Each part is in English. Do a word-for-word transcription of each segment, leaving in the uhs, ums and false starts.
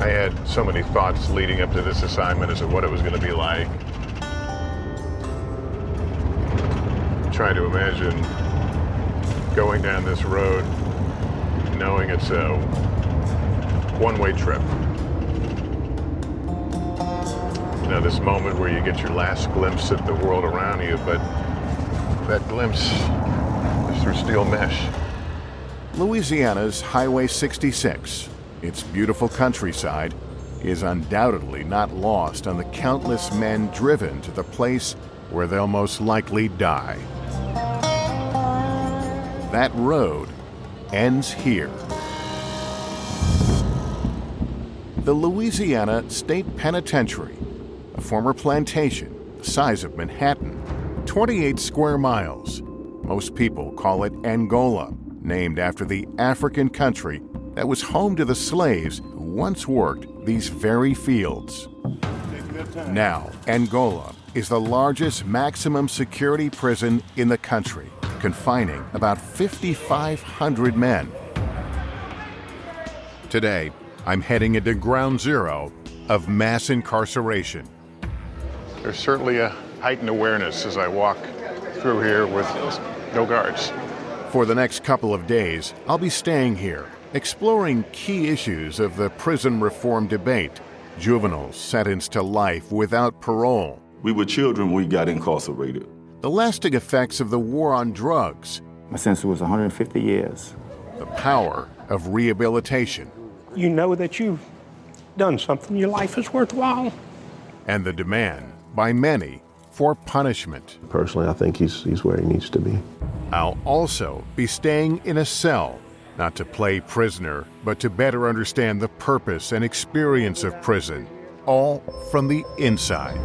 I had so many thoughts leading up to this assignment as to what it was going to be like. Trying to imagine going down this road knowing it's a one-way trip. You know, this moment where you get your last glimpse at the world around you, but that glimpse is through steel mesh. Louisiana's Highway sixty-six, its beautiful countryside, is undoubtedly not lost on the countless men driven to the place where they'll most likely die. That road ends here. The Louisiana State Penitentiary, a former plantation the size of Manhattan, twenty-eight square miles. Most people call it Angola, named after the African country that was home to the slaves who once worked these very fields. Now, Angola is the largest maximum security prison in the country, confining about fifty-five hundred men. Today, I'm heading into ground zero of mass incarceration. There's certainly a heightened awareness as I walk through here with no guards. For the next couple of days, I'll be staying here, exploring key issues of the prison reform debate. Juveniles sentenced to life without parole. We were children when we got incarcerated. The lasting effects of the war on drugs. My sentence was one hundred fifty years. The power of rehabilitation. You know that you've done something, your life is worthwhile. And the demand by many for punishment. Personally, I think he's, he's where he needs to be. I'll also be staying in a cell, not to play prisoner, but to better understand the purpose and experience of prison, all from the inside.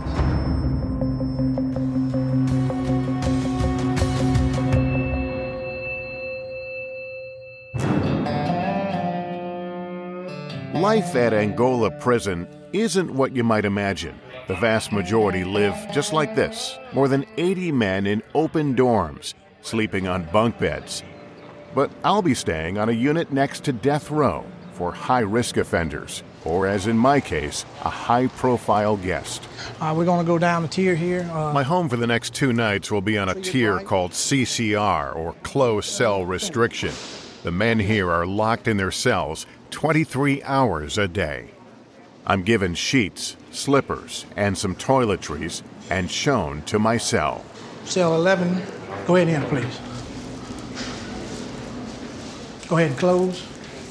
Life at Angola Prison isn't what you might imagine. The vast majority live just like this, more than eighty men in open dorms, sleeping on bunk beds. But I'll be staying on a unit next to death row for high-risk offenders, or as in my case, a high-profile guest. Uh, we're going to go down a tier here. Uh, My home for the next two nights will be on a tier called C C R, or Closed Cell Restriction. The men here are locked in their cells twenty-three hours a day. I'm given sheets, slippers, and some toiletries, and shown to my cell. Cell eleven, go ahead in, please. Go ahead and close.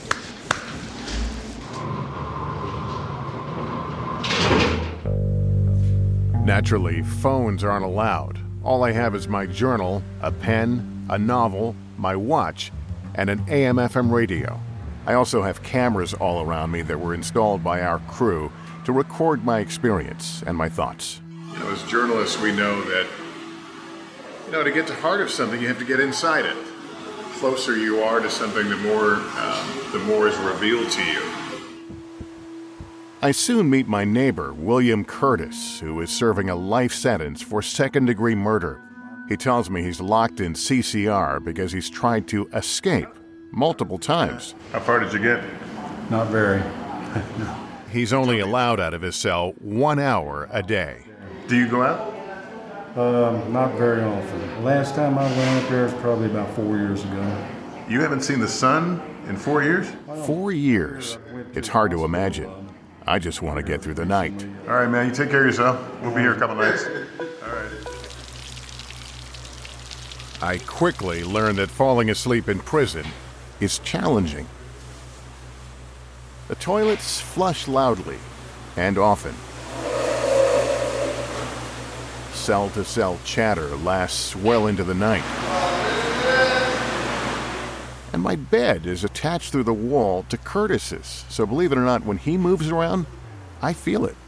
Naturally, phones aren't allowed. All I have is my journal, a pen, a novel, my watch, and an A M F M radio. I also have cameras all around me that were installed by our crew to record my experience and my thoughts. You know, as journalists, we know that, you know, to get to the heart of something, you have to get inside it. The closer you are to something, the more, um, the more is revealed to you. I soon meet my neighbor, William Curtis, who is serving a life sentence for second-degree murder. He tells me he's locked in C C R because he's tried to escape multiple times. How far did you get? Not very. No. He's only allowed out of his cell one hour a day. Do you go out? Um, not very often. Last time I went out there was probably about four years ago. You haven't seen the sun in four years? Four years. It's hard to imagine. I just want to get through the night. All right, man, you take care of yourself. We'll be here a couple nights. All right. I quickly learned that falling asleep in prison is challenging. The toilets flush loudly and often. Cell-to-cell chatter lasts well into the night. And my bed is attached through the wall to Curtis's, so believe it or not, when he moves around, I feel it.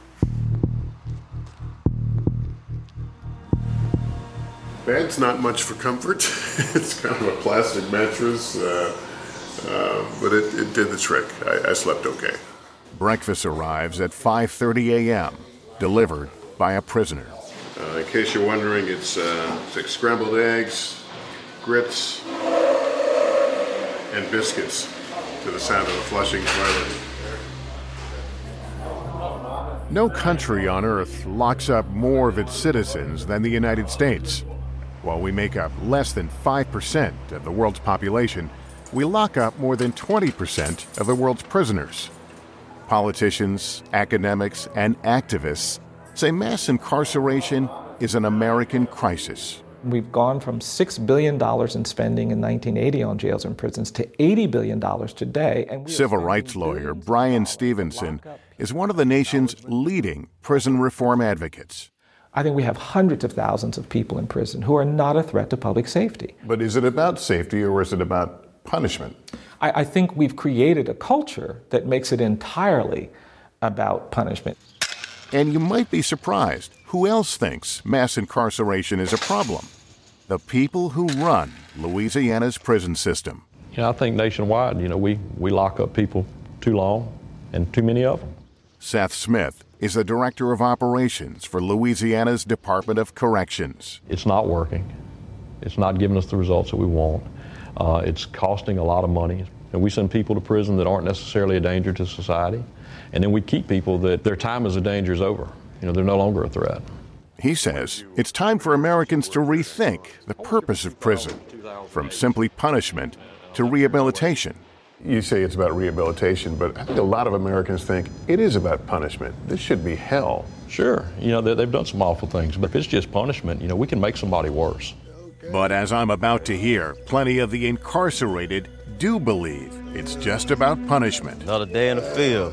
Bed's not much for comfort. It's kind of a plastic mattress, uh, uh, but it, it did the trick. I, I slept okay. Breakfast arrives at five thirty a.m., delivered by a prisoner. Uh, in case you're wondering, it's uh, six scrambled eggs, grits, and biscuits to the sound of a flushing toilet. No country on earth locks up more of its citizens than the United States. While we make up less than five percent of the world's population, we lock up more than twenty percent of the world's prisoners. Politicians, academics, and activists say mass incarceration is an American crisis. We've gone from six billion dollars in spending in nineteen eighty on jails and prisons to eighty billion dollars today. And we Civil rights lawyer Brian Stevenson is one of the nation's leading prison reform advocates. I think we have hundreds of thousands of people in prison who are not a threat to public safety. But is it about safety or is it about punishment? I, I think we've created a culture that makes it entirely about punishment. And you might be surprised. Who else thinks mass incarceration is a problem? The people who run Louisiana's prison system. You know, I think nationwide, you know, we, we lock up people too long and too many of them. Seth Smith is the Director of Operations for Louisiana's Department of Corrections. It's not working. It's not giving us the results that we want. Uh, it's costing a lot of money. And we send people to prison that aren't necessarily a danger to society. And then we keep people that their time as a danger is over. You know, they're no longer a threat. He says it's time for Americans to rethink the purpose of prison, from simply punishment to rehabilitation. You say it's about rehabilitation, but I think a lot of Americans think it is about punishment. This should be hell. Sure, you know, they, they've done some awful things, but if it's just punishment, you know, we can make somebody worse. But as I'm about to hear, plenty of the incarcerated do believe it's just about punishment. Another day in the field.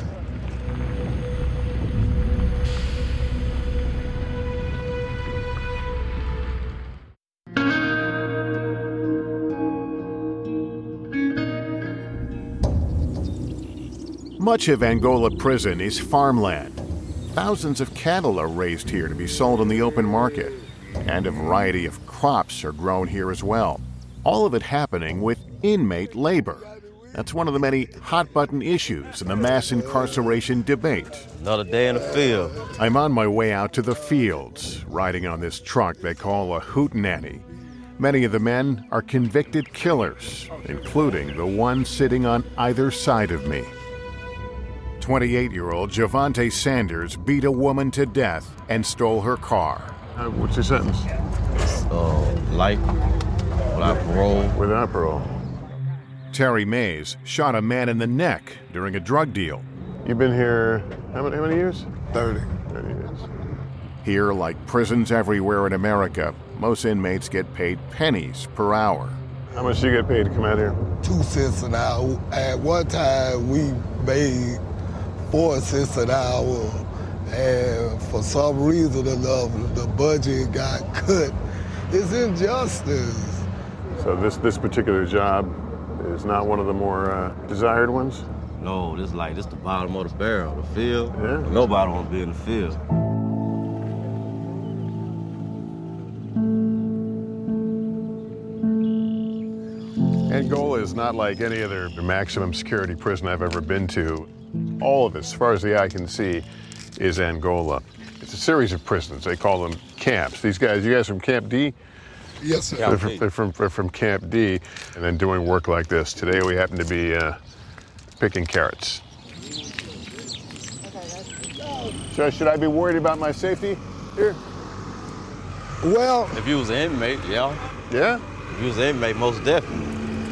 Much of Angola prison is farmland. Thousands of cattle are raised here to be sold on the open market, and a variety of crops are grown here as well. All of it happening with inmate labor. That's one of the many hot-button issues in the mass incarceration debate. Another day in the field. I'm on my way out to the fields, riding on this truck they call a hootenanny. Many of the men are convicted killers, including the one sitting on either side of me. twenty-eight-year-old Javante Sanders beat a woman to death and stole her car. Uh, what's your sentence? Uh, life without parole. Without parole. Terry Mays shot a man in the neck during a drug deal. You've been here how many, how many years? thirty. thirty years. Here, like prisons everywhere in America, most inmates get paid pennies per hour. How much do you get paid to come out here? Two cents an hour. At one time, we made four cents an hour, and for some reason or another, the budget got cut. It's injustice. So this, this particular job is not one of the more uh, desired ones? No, this like this the bottom of the barrel, the field. Yeah. Nobody want to be in the field. Angola is not like any other maximum security prison I've ever been to. All of it, as far as the eye can see, is Angola. It's a series of prisons. They call them camps. These guys, you guys from Camp D? Yes, sir. They're from, they're from, they're from Camp D, and then doing work like this. Today we happen to be uh, picking carrots. So should I be worried about my safety here? Well, if you was an inmate, yeah. Yeah? If you was an inmate, most definitely.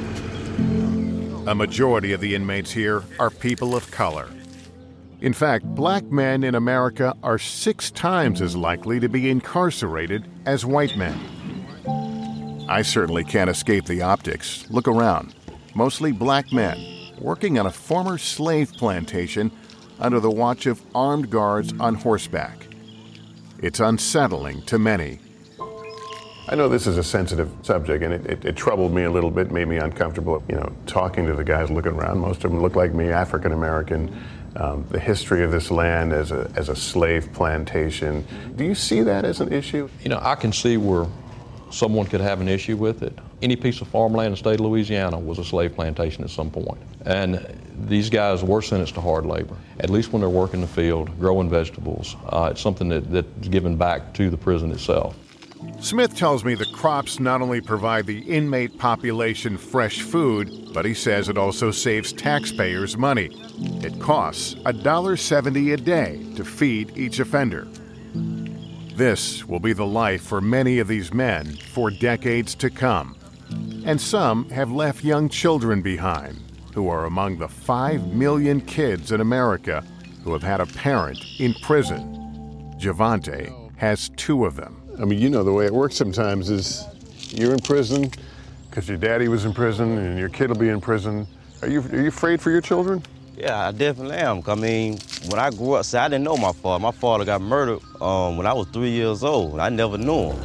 A majority of the inmates here are people of color. In fact, black men in America are six times as likely to be incarcerated as white men. I certainly can't escape the optics. Look around. Mostly black men working on a former slave plantation under the watch of armed guards on horseback. It's unsettling to many. I know this is a sensitive subject, and it, it, it troubled me a little bit, made me uncomfortable, you know, talking to the guys looking around. Most of them look like me, African American. Um, the history of this land as a, as a slave plantation. Do you see that as an issue? You know, I can see where someone could have an issue with it. Any piece of farmland in the state of Louisiana was a slave plantation at some point. And these guys were sentenced to hard labor, at least when they're working the field, growing vegetables. Uh, it's something that, that's given back to the prison itself. Smith tells me the crops not only provide the inmate population fresh food, but he says it also saves taxpayers money. It costs one dollar seventy a day to feed each offender. This will be the life for many of these men for decades to come. And some have left young children behind, who are among the five million kids in America who have had a parent in prison. Javante has two of them. I mean, you know, the way it works sometimes is you're in prison because your daddy was in prison and your kid will be in prison. Are you, are you afraid for your children? Yeah, I definitely am. I mean, when I grew up, see, I didn't know my father. My father got murdered um, when I was three years old. I never knew him.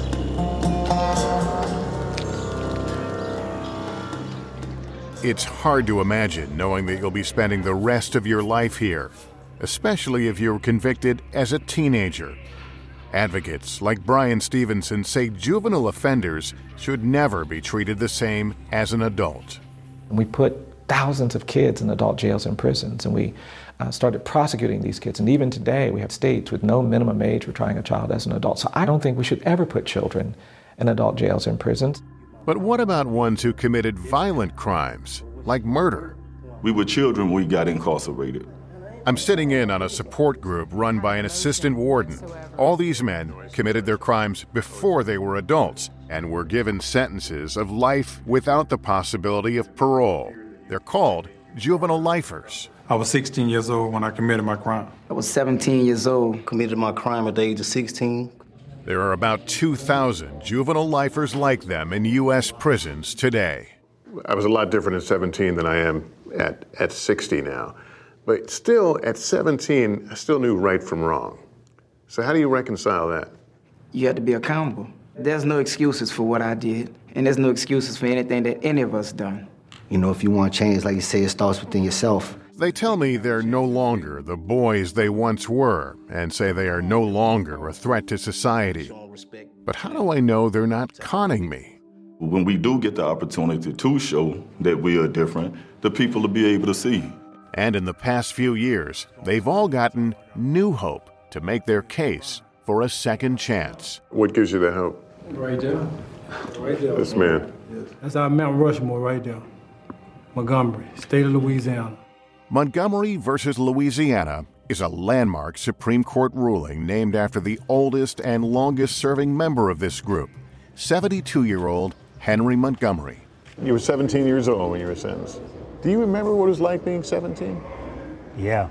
It's hard to imagine knowing that you'll be spending the rest of your life here, especially if you were convicted as a teenager. Advocates like Brian Stevenson say juvenile offenders should never be treated the same as an adult. We put thousands of kids in adult jails and prisons, and we uh, started prosecuting these kids. And even today, we have states with no minimum age for trying a child as an adult. So I don't think we should ever put children in adult jails and prisons. But what about ones who committed violent crimes, like murder? We were children when we got incarcerated. I'm sitting in on a support group run by an assistant warden. All these men committed their crimes before they were adults and were given sentences of life without the possibility of parole. They're called juvenile lifers. I was sixteen years old when I committed my crime. I was seventeen years old, committed my crime at the age of sixteen. There are about two thousand juvenile lifers like them in U S prisons today. I was a lot different at seventeen than I am at, at sixty now. But still, at seventeen, I still knew right from wrong. So how do you reconcile that? You have to be accountable. There's no excuses for what I did, and there's no excuses for anything that any of us done. You know, if you want change, like you say, it starts within yourself. They tell me they're no longer the boys they once were and say they are no longer a threat to society. But how do I know they're not conning me? When we do get the opportunity to show that we are different, the people will be able to see. And in the past few years, they've all gotten new hope to make their case for a second chance. What gives you that hope? Right there. Right there. This man. That's our Mount Rushmore right there. Montgomery, state of Louisiana. Montgomery versus Louisiana is a landmark Supreme Court ruling named after the oldest and longest-serving member of this group, seventy-two-year-old Henry Montgomery. You were seventeen years old when you were sentenced. Do you remember what it was like being seventeen? Yeah.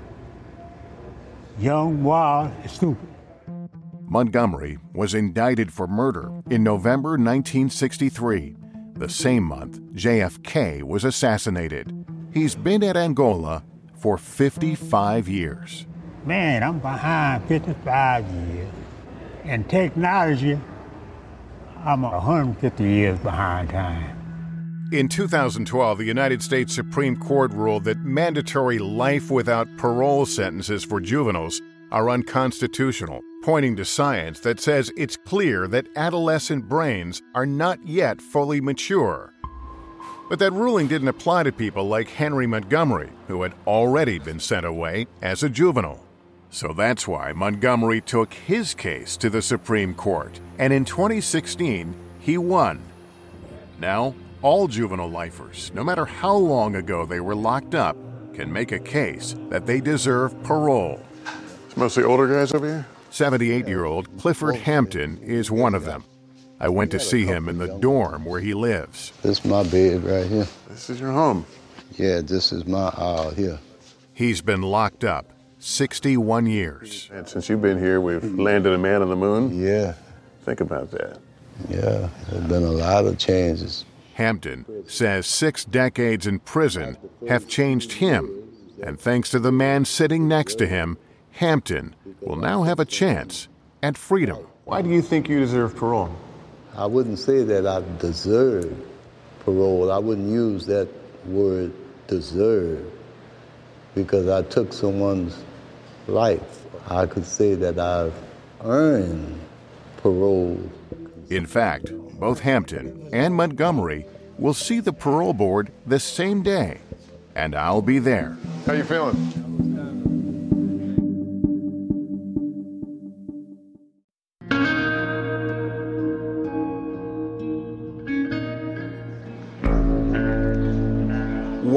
Young, wild, and stupid. Montgomery was indicted for murder in November nineteen sixty-three, the same month J F K was assassinated. He's been at Angola for fifty-five years. Man, I'm behind fifty-five years. In technology, I'm one hundred fifty years behind time. In two thousand twelve, the United States Supreme Court ruled that mandatory life without parole sentences for juveniles are unconstitutional, pointing to science that says it's clear that adolescent brains are not yet fully mature. But that ruling didn't apply to people like Henry Montgomery, who had already been sent away as a juvenile. So that's why Montgomery took his case to the Supreme Court, and in twenty sixteen, he won. Now, all juvenile lifers, no matter how long ago they were locked up, can make a case that they deserve parole. It's mostly older guys over here? seventy-eight-year-old Clifford Hampton is one of them. I went to see him in the dorm where he lives. This is my bed right here. This is your home? Yeah, this is my aisle here. He's been locked up sixty-one years. And since you've been here, we've landed a man on the moon? Yeah. Think about that. Yeah, there's been a lot of changes. Hampton says six decades in prison have changed him, and thanks to the man sitting next to him, Hampton will now have a chance at freedom. Why do you think you deserve parole? I wouldn't say that I deserve parole. I wouldn't use that word deserve because I took someone's life. I could say that I've earned parole. In fact, both Hampton and Montgomery will see the parole board the same day, and I'll be there. How you feeling?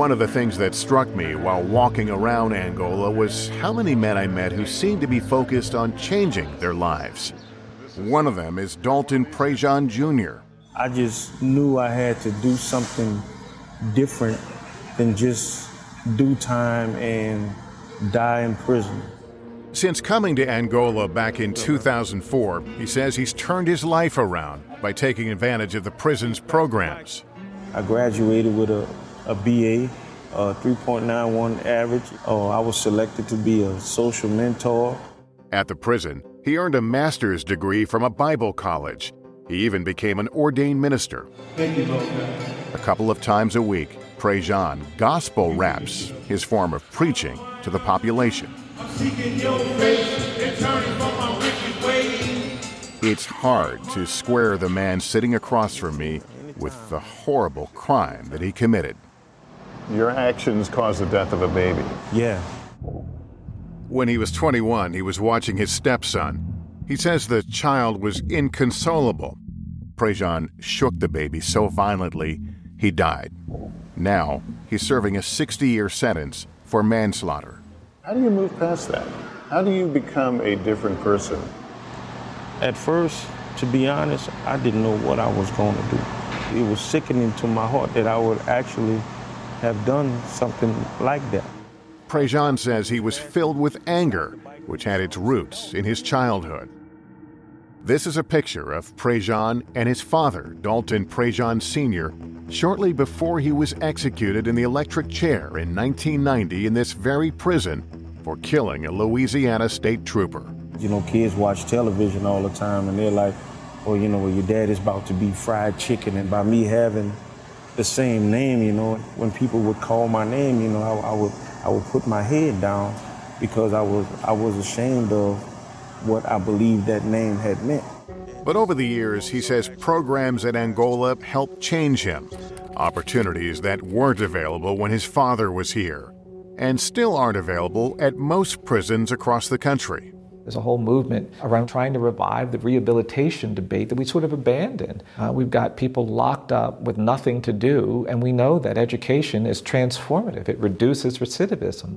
One of the things that struck me while walking around Angola was how many men I met who seemed to be focused on changing their lives. One of them is Dalton Prejean Junior I just knew I had to do something different than just do time and die in prison. Since coming to Angola back in two thousand four, he says he's turned his life around by taking advantage of the prison's programs. I graduated with a, a B A, a three point nine one average. Oh, I was selected to be a social mentor. At the prison, he earned a master's degree from a Bible college. He even became an ordained minister. Thank you, Lord. A couple of times a week, Prejean gospel raps, his form of preaching to the population. I'm seeking your face and turning from my wicked ways. It's hard to square the man sitting across from me with the horrible crime that he committed. Your actions caused the death of a baby. Yeah. When he was twenty-one, he was watching his stepson. He says the child was inconsolable. Prejean shook the baby so violently, he died. Now, he's serving a sixty-year sentence for manslaughter. How do you move past that? How do you become a different person? At first, to be honest, I didn't know what I was going to do. It was sickening to my heart that I would actually have done something like that. Prejean says he was filled with anger, which had its roots in his childhood. This is a picture of Prejean and his father, Dalton Prejean Senior, shortly before he was executed in the electric chair in nineteen ninety in this very prison for killing a Louisiana state trooper. You know, kids watch television all the time and they're like, oh, you know, well, your dad is about to be fried chicken. And by me having the same name, you know, when people would call my name, you know, I, I would I would put my head down because I was I was ashamed of what I believed that name had meant. But over the years, he says programs at Angola helped change him. Opportunities that weren't available when his father was here, and still aren't available at most prisons across the country. There's a whole movement around trying to revive the rehabilitation debate that we sort of abandoned. Uh, we've got people locked up with nothing to do, and we know that education is transformative. It reduces recidivism.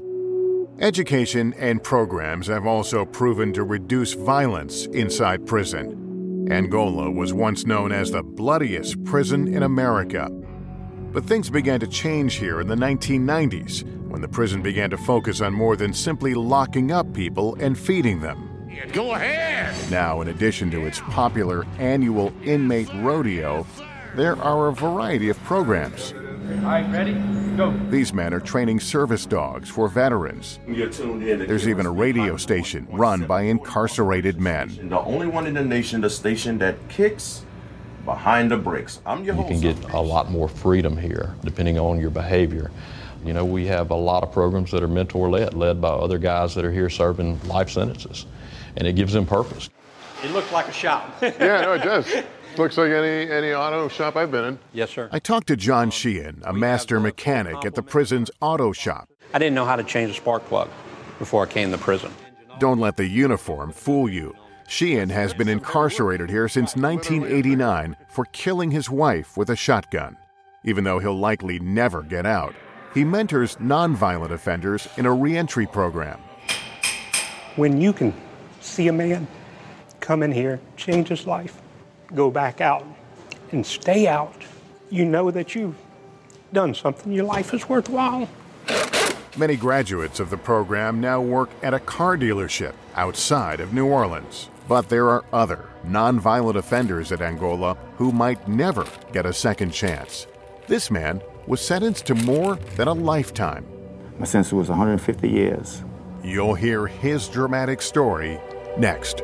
Education and programs have also proven to reduce violence inside prison. Angola was once known as the bloodiest prison in America. But things began to change here in the nineteen nineties, when the prison began to focus on more than simply locking up people and feeding them. Go ahead! Now, in addition to its popular annual inmate rodeo, there are a variety of programs. All right, ready? Go. These men are training service dogs for veterans. You're tuned in to There's even a radio station run by incarcerated men. The only one in the nation, the station that kicks behind the bricks. I'm your You host. can get a lot more freedom here, depending on your behavior. You know, we have a lot of programs that are mentor-led, led by other guys that are here serving life sentences, and it gives them purpose. It looked like a shop. Yeah, no, it does. Looks like any any auto shop I've been in. Yes, sir. I talked to John Sheehan, a master mechanic at the prison's auto shop. I didn't know how to change a spark plug before I came to prison. Don't let the uniform fool you. Sheehan has been incarcerated here since nineteen eighty-nine for killing his wife with a shotgun. Even though he'll likely never get out, he mentors nonviolent offenders in a reentry program. When you can see a man come in here, change his life, go back out, and stay out, you know that you've done something. Your life is worthwhile. Many graduates of the program now work at a car dealership outside of New Orleans. But there are other nonviolent offenders at Angola who might never get a second chance. This man was sentenced to more than a lifetime. My sentence was one hundred fifty years. You'll hear his dramatic story next.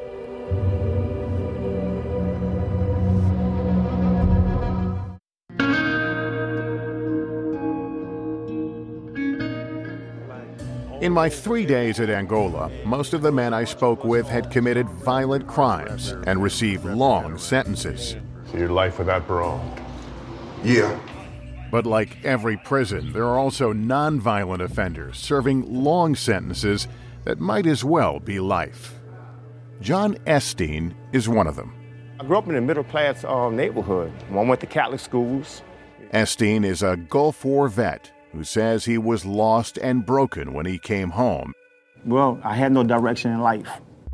In my three days at Angola, most of the men I spoke with had committed violent crimes and received long sentences. So your life without parole? Yeah. But like every prison, there are also nonviolent offenders serving long sentences that might as well be life. John Esteen is one of them. I grew up in a middle-class uh, neighborhood. I went to Catholic schools. Esteen is a Gulf War vet who says he was lost and broken when he came home. Well, I had no direction in life.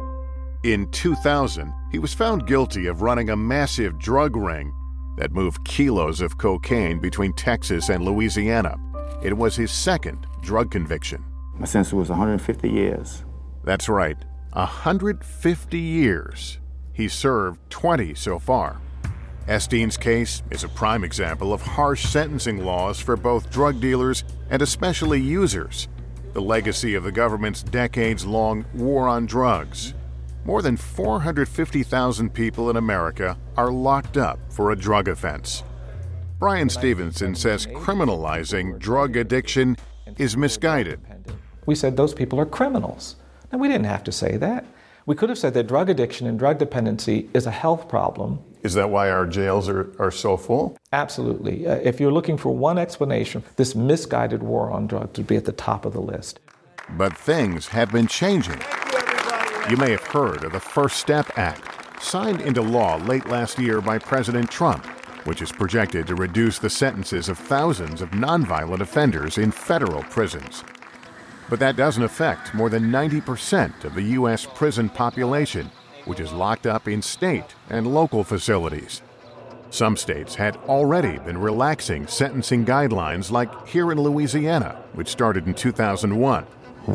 In two thousand, he was found guilty of running a massive drug ring that moved kilos of cocaine between Texas and Louisiana. It was his second drug conviction. My sentence was one hundred fifty years. That's right, one hundred fifty years. He served twenty so far. Esteen's case is a prime example of harsh sentencing laws for both drug dealers and especially users, the legacy of the government's decades-long war on drugs. More than four hundred fifty thousand people in America are locked up for a drug offense. Brian Stevenson says criminalizing drug addiction is misguided. We said those people are criminals. And we didn't have to say that. We could have said that drug addiction and drug dependency is a health problem. Is that why our jails are, are so full? Absolutely. Uh, if you're looking for one explanation, this misguided war on drugs would be at the top of the list. But things have been changing. You may have heard of the First Step Act, signed into law late last year by President Trump, which is projected to reduce the sentences of thousands of nonviolent offenders in federal prisons. But that doesn't affect more than ninety percent of the U S prison population, which is locked up in state and local facilities. Some states had already been relaxing sentencing guidelines, like here in Louisiana, which started in two thousand one.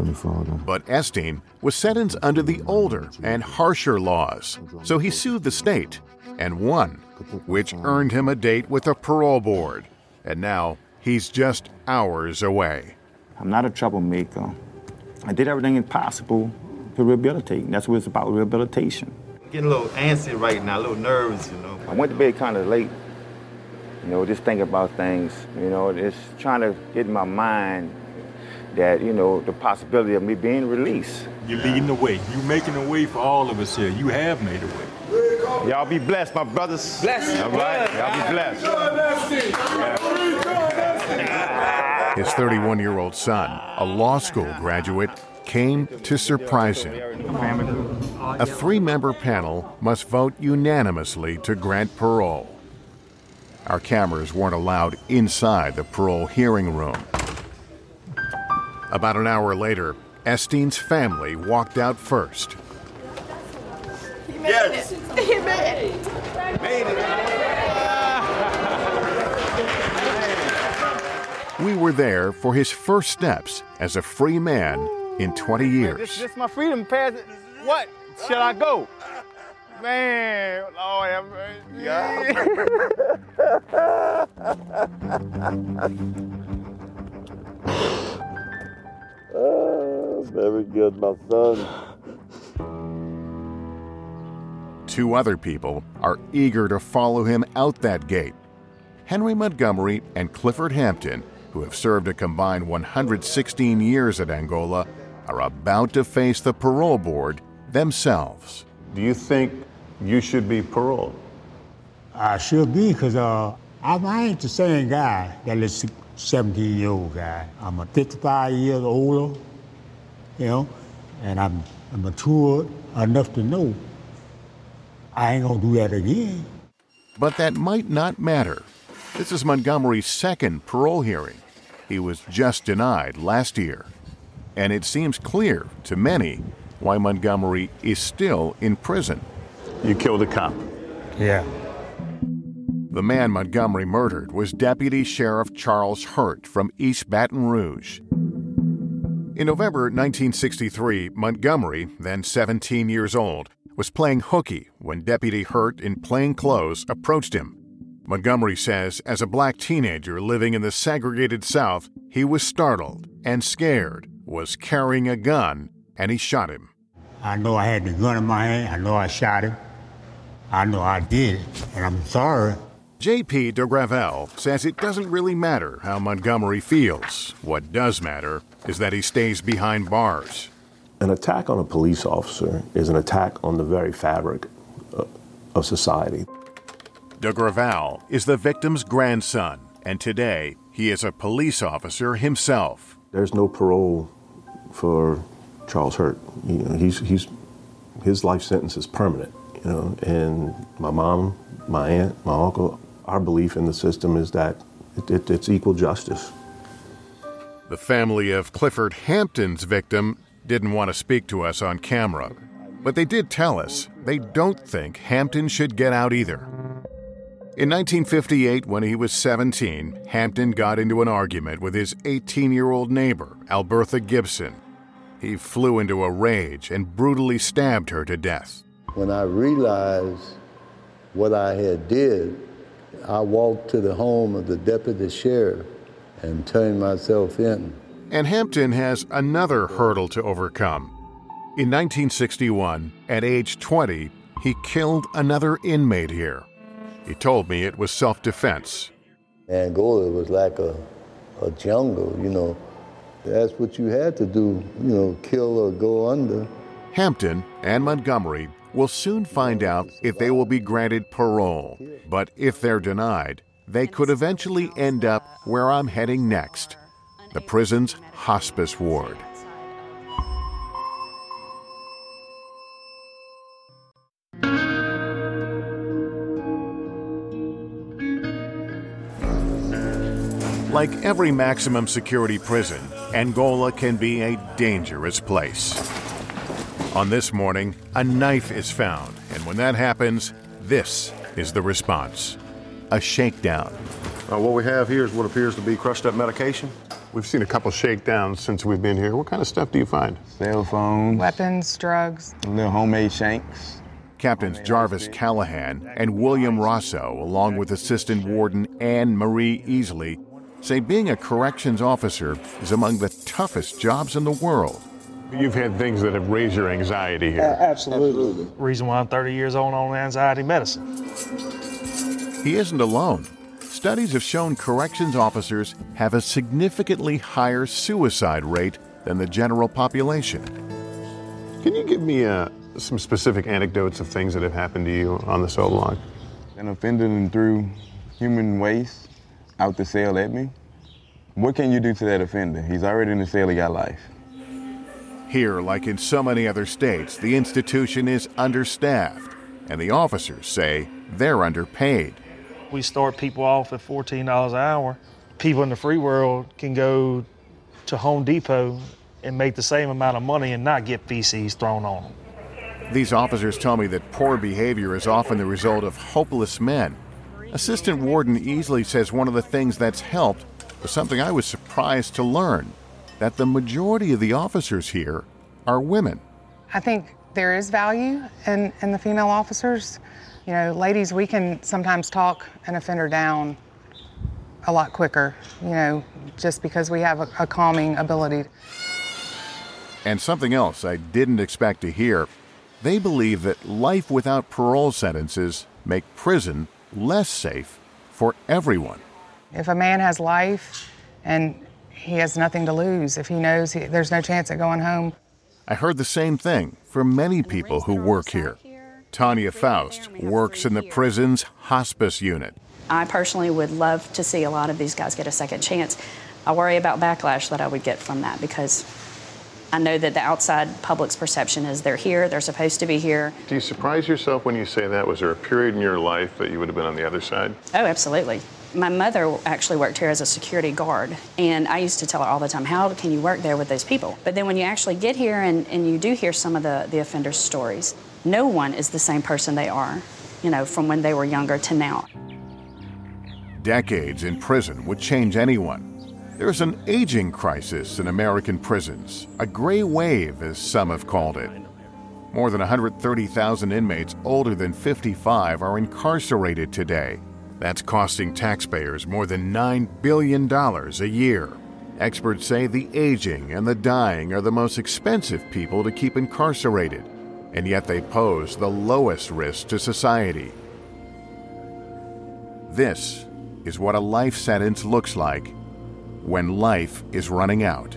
But Esteen was sentenced under the older and harsher laws, so he sued the state and won, which earned him a date with the parole board. And now he's just hours away. I'm not a troublemaker. I did everything possible to rehabilitate, and that's what it's about, rehabilitation. Getting a little antsy right now, a little nervous, you know. I went to bed kind of late, you know, just thinking about things, you know, just trying to get in my mind that, you know, the possibility of me being released. You're leading the way. You're making a way for all of us here. You have made a way. Y'all be blessed, my brothers. Blessed. All right, y'all be blessed. Yeah. His thirty-one-year-old son, a law school graduate, came to surprise him. A three-member panel must vote unanimously to grant parole. Our cameras weren't allowed inside the parole hearing room. About an hour later, Esteen's family walked out first. He made yes. it. He made it. Made it. We were there for his first steps as a free man in twenty years. This, this is my freedom pass. What shall I go? Man, Lord have mercy. Oh, very good, my son. Two other people are eager to follow him out that gate. Henry Montgomery and Clifford Hampton, who have served a combined one hundred sixteen years at Angola, are about to face the parole board themselves. Do you think you should be paroled? I should be, because uh, I ain't the same guy that is seventeen-year-old guy. I'm a fifty-five years older, you know, and I'm, I'm matured enough to know I ain't gonna do that again. But that might not matter. This is Montgomery's second parole hearing. He was just denied last year. And it seems clear to many why Montgomery is still in prison. You killed a cop. Yeah. The man Montgomery murdered was Deputy Sheriff Charles Hurt from East Baton Rouge. In November nineteen sixty-three, Montgomery, then seventeen years old, was playing hooky when Deputy Hurt in plain clothes approached him. Montgomery says as a black teenager living in the segregated South, he was startled and scared, was carrying a gun, and he shot him. I know I had the gun in my hand. I know I shot him. I know I did it, and I'm sorry. J P DeGravel says it doesn't really matter how Montgomery feels. What does matter is that he stays behind bars. An attack on a police officer is an attack on the very fabric of society. DeGravel is the victim's grandson, and today he is a police officer himself. There's no parole for Charles Hurt. You know, he's he's his life sentence is permanent. You know, and my mom, my aunt, my uncle, our belief in the system is that it, it, it's equal justice. The family of Clifford Hampton's victim didn't want to speak to us on camera, but they did tell us they don't think Hampton should get out either. In nineteen fifty-eight, when he was seventeen, Hampton got into an argument with his eighteen-year-old neighbor, Albertha Gibson. He flew into a rage and brutally stabbed her to death. When I realized what I had did, I walked to the home of the deputy sheriff and turned myself in. And Hampton has another hurdle to overcome. In nineteen sixty-one, at age twenty, he killed another inmate here. He told me it was self-defense. Angola was like a, a jungle, you know. That's what you had to do, you know, kill or go under. Hampton and Montgomery will soon find out if they will be granted parole. But if they're denied, they could eventually end up where I'm heading next, the prison's hospice ward. Like every maximum security prison, Angola can be a dangerous place. On this morning, a knife is found, and when that happens, this is the response: a shakedown. Uh, what we have here is what appears to be crushed up medication. We've seen a couple shakedowns since we've been here. What kind of stuff do you find? Cell phones. Weapons, drugs. Little homemade shanks. Captains Jarvis Callahan and William Rosso, along with Assistant Warden Anne Marie Easley, say being a corrections officer is among the toughest jobs in the world. You've had things that have raised your anxiety here. Uh, absolutely. Reason why I'm thirty years old on anxiety medicine. He isn't alone. Studies have shown corrections officers have a significantly higher suicide rate than the general population. Can you give me uh, some specific anecdotes of things that have happened to you on the cell block? An offender and threw human waste out the cell at me. What can you do to that offender? He's already in the cell, he got life. Here, like in so many other states, the institution is understaffed, and the officers say they're underpaid. We start people off at fourteen dollars an hour. People in the free world can go to Home Depot and make the same amount of money and not get feces thrown on them. These officers tell me that poor behavior is often the result of hopeless men. Assistant Warden Easley says one of the things that's helped was something I was surprised to learn, that the majority of the officers here are women. I think there is value in, in the female officers. You know, ladies, we can sometimes talk an offender down a lot quicker, you know, just because we have a, a calming ability. And something else I didn't expect to hear, they believe that life without parole sentences make prison less safe for everyone. If a man has life and he has nothing to lose, if he knows he, there's no chance at going home. I heard the same thing from many people who work here. Tanya Faust works in the prison's hospice unit. I personally would love to see a lot of these guys get a second chance. I worry about backlash that I would get from that because I know that the outside public's perception is they're here, they're supposed to be here. Do you surprise yourself when you say that? Was there a period in your life that you would have been on the other side? Oh, absolutely. My mother actually worked here as a security guard, and I used to tell her all the time, how can you work there with those people? But then when you actually get here and, and you do hear some of the, the offenders' stories, no one is the same person they are, you know, from when they were younger to now. Decades in prison would change anyone. There's an aging crisis in American prisons, a gray wave, as some have called it. More than one hundred thirty thousand inmates older than fifty-five are incarcerated today. That's costing taxpayers more than nine billion dollars a year. Experts say the aging and the dying are the most expensive people to keep incarcerated, and yet they pose the lowest risk to society. This is what a life sentence looks like when life is running out.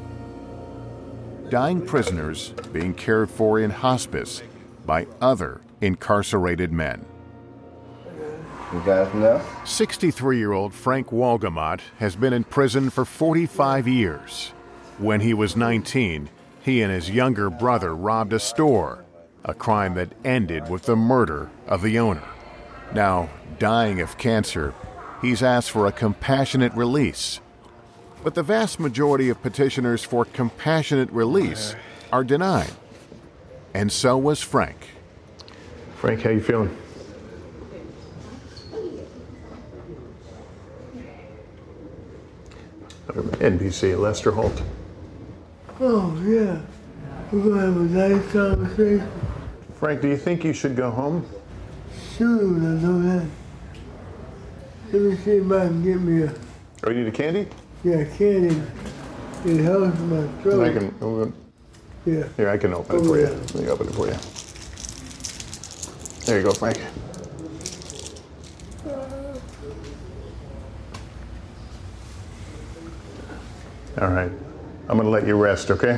Dying prisoners being cared for in hospice by other incarcerated men. You guys know? sixty-three-year-old Frank Walgamot has been in prison for forty-five years. When he was nineteen, he and his younger brother robbed a store, a crime that ended with the murder of the owner. Now, dying of cancer, he's asked for a compassionate release. But the vast majority of petitioners for compassionate release are denied. And so was Frank. Frank, how you feeling? N B C, Lester Holt. Oh, yeah. We're going to have a nice conversation. Frank, do you think you should go home? Soon, I know that. Let me see if I can get me a... Oh, you need a candy? Yeah, candy. It helps my throat. I can... Oh, yeah. Here, I can open it Oh, for you. yeah. Let me open it for you. There you go, Frank. All right. I'm going to let you rest, okay?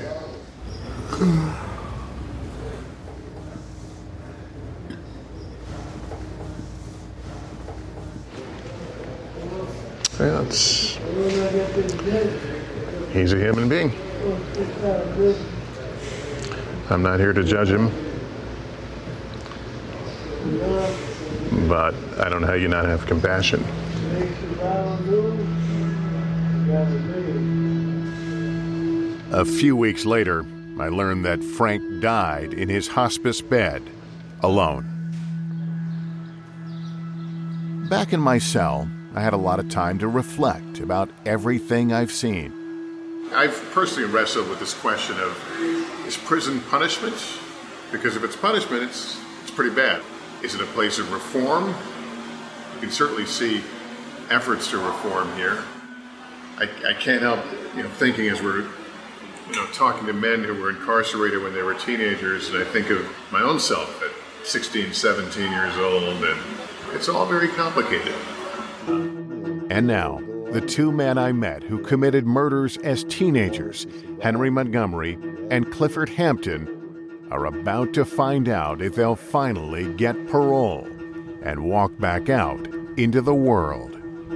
Yeah, it's, he's a human being. I'm not here to judge him. But I don't know how you not have compassion. A few weeks later, I learned that Frank died in his hospice bed, alone. Back in my cell, I had a lot of time to reflect about everything I've seen. I've personally wrestled with this question of, is prison punishment? Because if it's punishment, it's, it's pretty bad. Is it a place of reform? You can certainly see efforts to reform here. I, I can't help you know, thinking as we're you know, talking to men who were incarcerated when they were teenagers, and I think of my own self at sixteen, seventeen years old, and it's all very complicated. And now, the two men I met who committed murders as teenagers, Henry Montgomery and Clifford Hampton, are about to find out if they'll finally get parole and walk back out into the world.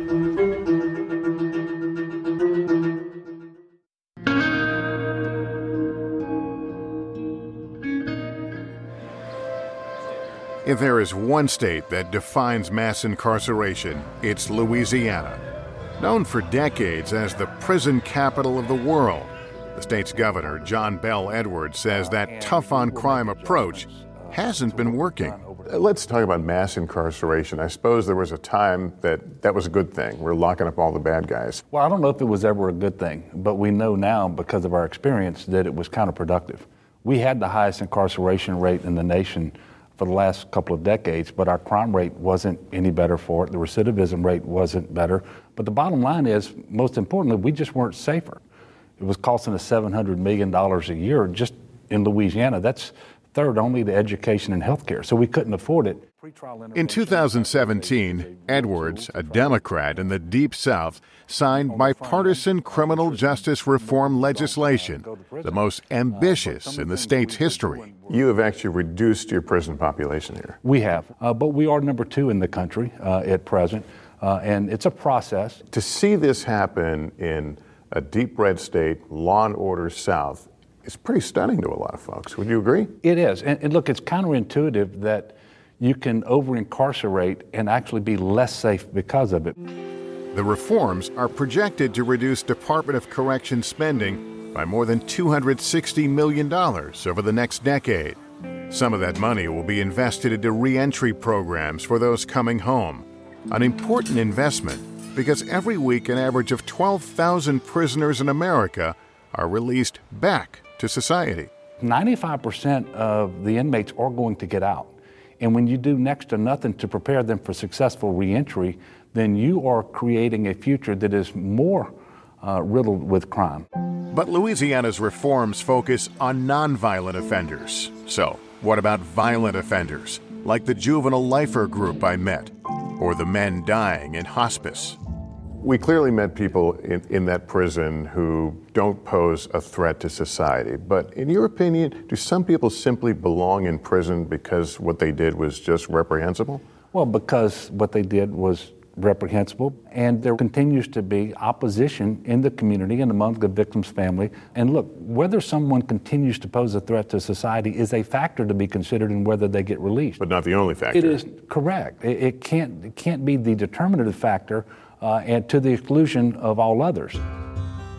If there is one state that defines mass incarceration, it's Louisiana. Known for decades as the prison capital of the world, the state's governor, John Bell Edwards, says that tough-on-crime approach hasn't been working. Let's talk about mass incarceration. I suppose there was a time that that was a good thing. We're locking up all the bad guys. Well, I don't know if it was ever a good thing, but we know now because of our experience that it was counterproductive. We had the highest incarceration rate in the nation for the last couple of decades, but our crime rate wasn't any better for it. The recidivism rate wasn't better. But the bottom line is, most importantly, we just weren't safer. It was costing us seven hundred million dollars a year just in Louisiana. That's third only to education and healthcare, so we couldn't afford it. In two thousand seventeen, Edwards, a Democrat in the Deep South, signed bipartisan criminal justice reform legislation, the most ambitious in the state's history. You have actually reduced your prison population here. We have, uh, but we are number two in the country uh, at present, uh, and it's a process. To see this happen in a deep red state, law and order South, is pretty stunning to a lot of folks. Would you agree? It is, and, and look, it's counterintuitive that you can over-incarcerate and actually be less safe because of it. The reforms are projected to reduce Department of Corrections spending by more than two hundred sixty million dollars over the next decade. Some of that money will be invested into re-entry programs for those coming home, an important investment because every week an average of twelve thousand prisoners in America are released back to society. ninety-five percent of the inmates are going to get out. And when you do next to nothing to prepare them for successful reentry, then you are creating a future that is more uh, riddled with crime. But Louisiana's reforms focus on nonviolent offenders. So, what about violent offenders, like the juvenile lifer group I met, or the men dying in hospice? We clearly met people in, in that prison who don't pose a threat to society. But in your opinion, do some people simply belong in prison because what they did was just reprehensible? Well, because what they did was reprehensible, and there continues to be opposition in the community and among the victim's family. And look, whether someone continues to pose a threat to society is a factor to be considered in whether they get released. But not the only factor. It is correct. It, it can't it can't be the determinative factor, uh, and to the exclusion of all others.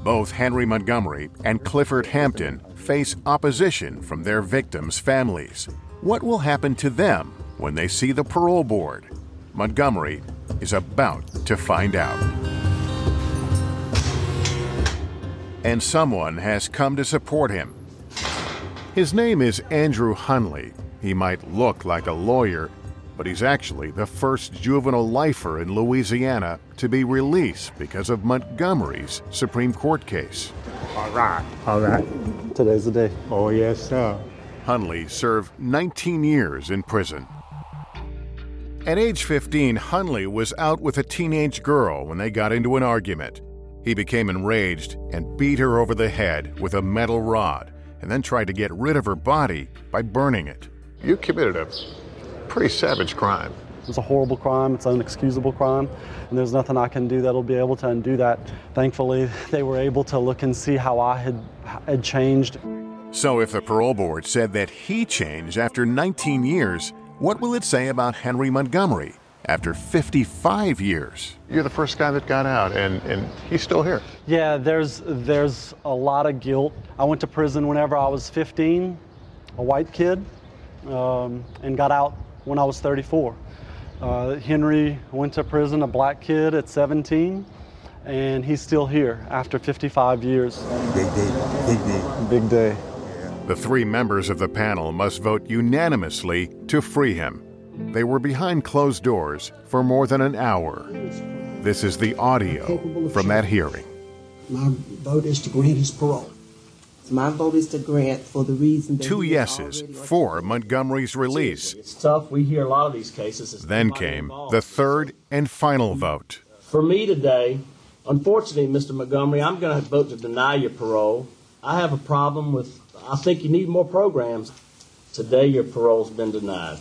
Both Henry Montgomery and Clifford Hampton face opposition from their victims' families. What will happen to them when they see the parole board? Montgomery is about to find out. And someone has come to support him. His name is Andrew Hunley. He might look like a lawyer, but he's actually the first juvenile lifer in Louisiana to be released because of Montgomery's Supreme Court case. All right, all right. Today's the day. Oh, yes, sir. Hunley served nineteen years in prison. At age fifteen, Hunley was out with a teenage girl when they got into an argument. He became enraged and beat her over the head with a metal rod, and then tried to get rid of her body by burning it. You committed a pretty savage crime. It was a horrible crime. It's an inexcusable crime, and there's nothing I can do that'll be able to undo that. Thankfully, they were able to look and see how I had, had changed. So if the parole board said that he changed after nineteen years, what will it say about Henry Montgomery after fifty-five years? You're the first guy that got out, and, and he's still here. Yeah, there's, there's a lot of guilt. I went to prison whenever I was fifteen, a white kid, um, and got out when I was thirty-four. Uh, Henry went to prison, a black kid at seventeen, and he's still here after fifty-five years. Big day, big day. Big day. The three members of the panel must vote unanimously to free him. They were behind closed doors for more than an hour. This is the audio from that hearing. My vote is to grant his parole. My vote is to grant for the reason that Two yeses for Montgomery's release. It's tough. We hear a lot of these cases. Then came the third and final vote. For me today, unfortunately, Mister Montgomery, I'm going to vote to deny your parole. I have a problem with, I think you need more programs. Today, your parole's been denied.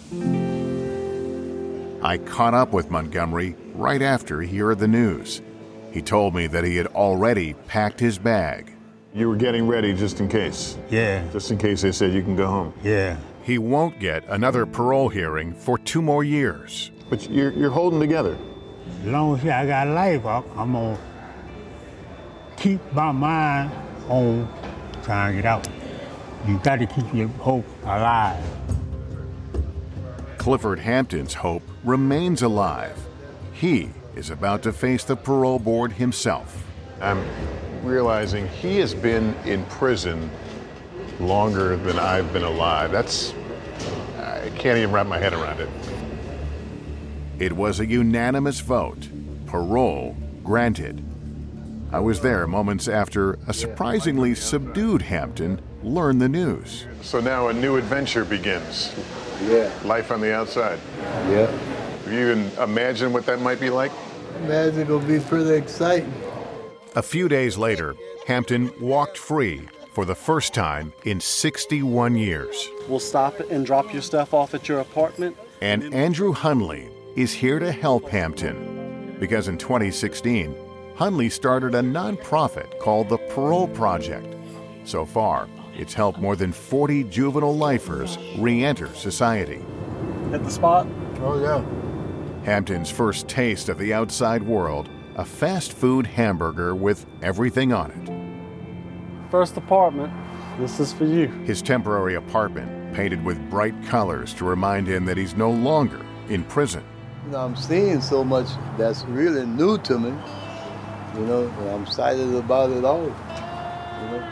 I caught up with Montgomery right after he heard the news. He told me that he had already packed his bag. You were getting ready just in case. Yeah. Just in case they said you can go home. Yeah. He won't get another parole hearing for two more years. But you're, you're holding together. As long as I got life, I'm going to keep my mind on trying to get out. You got to keep your hope alive. Clifford Hampton's hope remains alive. He is about to face the parole board himself. I'm realizing he has been in prison longer than I've been alive. That's, I can't even wrap my head around it. It was a unanimous vote. Parole granted. I was there moments after a surprisingly subdued Hampton learned the news. So now a new adventure begins. Yeah. Life on the outside. Yeah. Have you even imagined what that might be like? Imagine it'll be pretty exciting. A few days later, Hampton walked free for the first time in sixty-one years. We'll stop and drop your stuff off at your apartment. And Andrew Hunley is here to help Hampton because in twenty sixteen, Hunley started a nonprofit called the Parole Project. So far, it's helped more than forty juvenile lifers re-enter society. At the spot? Oh, yeah. Hampton's first taste of the outside world, a fast food hamburger with everything on it. First apartment. This is for you. His temporary apartment, painted with bright colors to remind him that he's no longer in prison. You know, I'm seeing so much that's really new to me, you know, and I'm excited about it all, you know.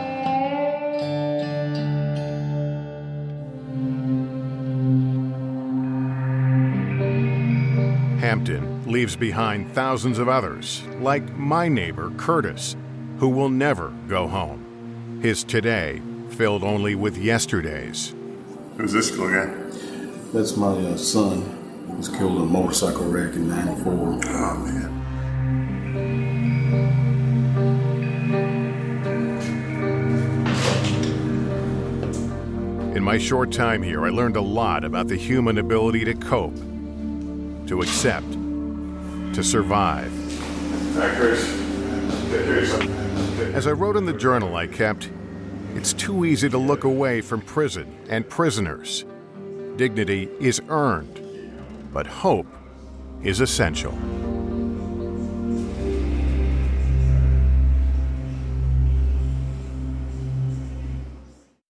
Hampton leaves behind thousands of others, like my neighbor Curtis, who will never go home. His today filled only with yesterdays. Who's this little guy? That's my uh, son. He was killed in a motorcycle wreck in ninety-four. Oh, man. In my short time here, I learned a lot about the human ability to cope, to accept, to survive. As I wrote in the journal I kept, it's too easy to look away from prison and prisoners. Dignity is earned, but hope is essential.